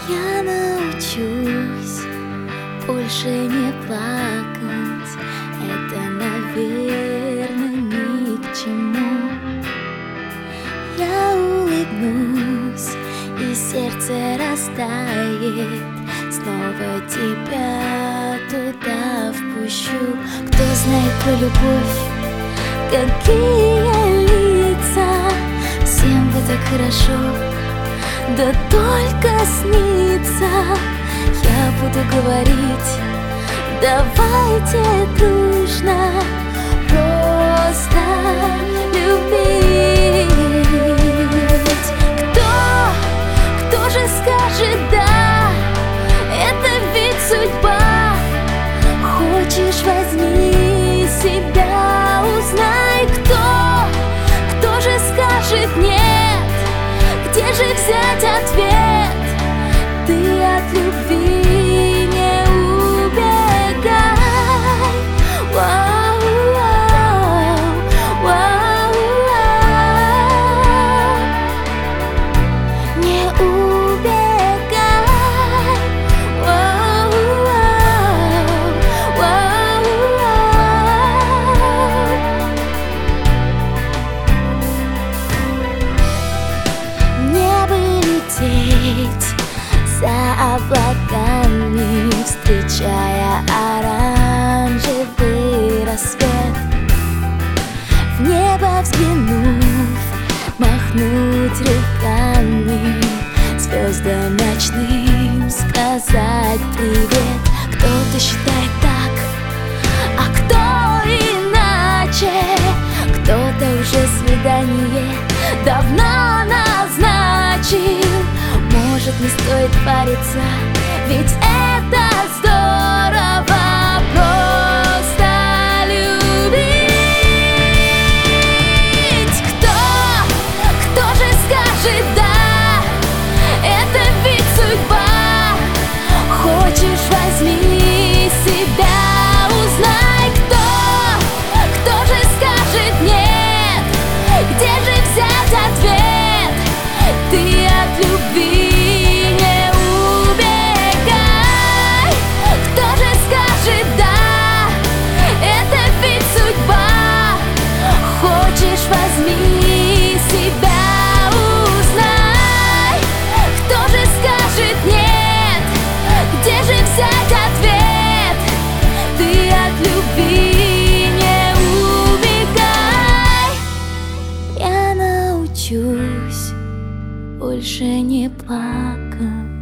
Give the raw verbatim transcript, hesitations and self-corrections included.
Я научусь больше не плакать. Это, наверное, ни к чему. Я улыбнусь, и сердце растает. Снова тебя туда впущу. Кто знает про любовь, какие лица. Всем бы так хорошо, да только снится. Я буду говорить: давайте дружно просто любить. Кто, кто же скажет да? Это ведь судьба. Хочешь, возьми себя, узнай, кто, кто же скажет нет? Где же взять ответ? Ты от любви не убегай. Вау, вау, вау, вау. Не убегай. Вау, вау, вау, вау. Небо лететь за облаками, встречая оранжевый рассвет. В небо взглянув, махнуть руками, звездам ночным сказать привет. Кто-то считает так, а кто иначе. Кто-то уже свидание давно назначил. Может, не стоит париться, ведь это здорово просто любить. Кто, кто же скажет да? Это ведь судьба. Хочешь, возьми себя, узнай, кто, кто же скажет нет? Где же взять ответ? Ты от любви возьми себя, узнай, кто же скажет нет? Где же взять ответ? Ты от любви не убегай. Я научусь больше не плакать.